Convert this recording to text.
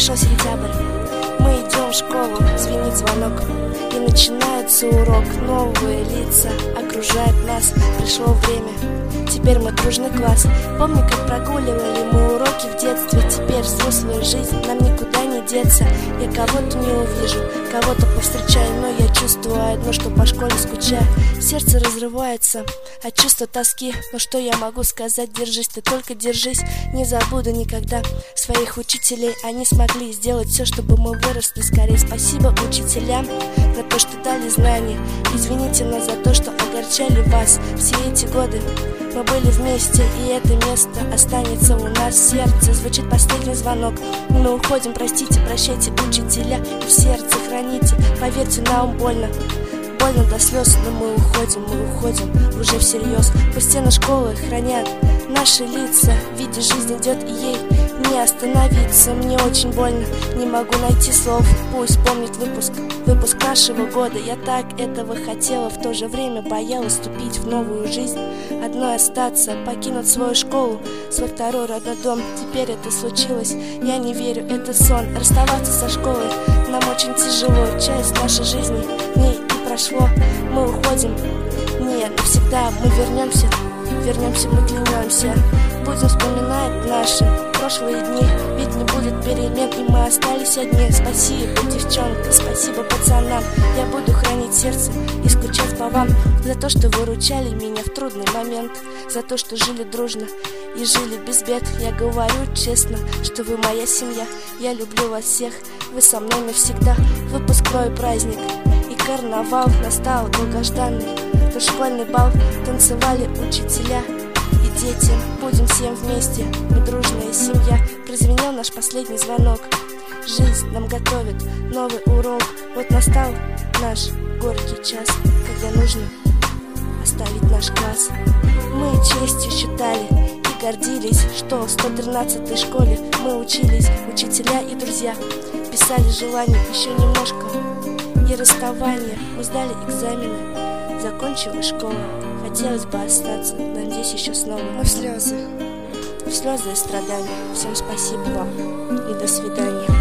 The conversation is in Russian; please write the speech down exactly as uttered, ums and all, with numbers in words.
Пришел сентябрь, мы идем в школу, звенит звонок, и начинается урок. Новые лица окружают нас, пришло время, теперь мы дружный класс. Помню, как прогуливали мы уроки в детстве. Теперь взрослая жизнь, нам никуда не деться. Я кого-то не увижу, кого-то повстречаю, но я чувствую одно, что по школе скучаю. Сердце разрывается от чувства тоски, но что я могу сказать? Держись, ты только держись. Не забуду никогда своих учителей. Они смогли сделать все, чтобы мы выросли скорее. Спасибо учителям за то, что дали знания. Извините нас за то, что огорчали вас все эти годы. Мы были вместе, и это место останется у нас в сердце. Звучит последний звонок, мы уходим, простите, прощайте, учителя, и в сердце храните. Поверьте, нам больно, больно до слез, но мы уходим, мы уходим уже всерьез. Пусть стены школы хранят наши лица, видя жизнь идет, и ей не остановиться. Мне очень больно, не могу найти слов. Пусть помнит выпуск, выпуск нашего года. Я так этого хотела, в то же время боялась вступить в новую жизнь. Одной остаться, покинуть свою школу, свой второй родной дом. Теперь это случилось, я не верю, это сон. Расставаться со школой нам очень тяжело. Часть нашей жизни в ней и прошло. Мы уходим, не навсегда, мы вернемся. Вернемся, мы клянемся. Будем вспоминать наши прошлые дни, ведь не будет перемен, и мы остались одни. Спасибо, девчонка, спасибо пацанам. Я буду хранить сердце и скучать по вам. За то, что выручали меня в трудный момент, за то, что жили дружно и жили без бед. Я говорю честно, что вы моя семья. Я люблю вас всех, вы со мной навсегда. Выпускной праздник и карнавал настал долгожданный. Тот школьный бал, танцевали учителя и дети. Будем всем вместе, мы дружная семья. Прозвенел наш последний звонок. Жизнь нам готовит новый урок. Вот настал наш горький час, когда нужно оставить наш класс. Мы честью считали и гордились, что в сто тринадцатой школе мы учились. Учителя и друзья писали желания, еще немножко и расставание. Мы сдали экзамены, закончила школу. Хотелось бы остаться, надеюсь, еще снова. Но в слезы, в слезы и страдания. Всем спасибо вам и до свидания.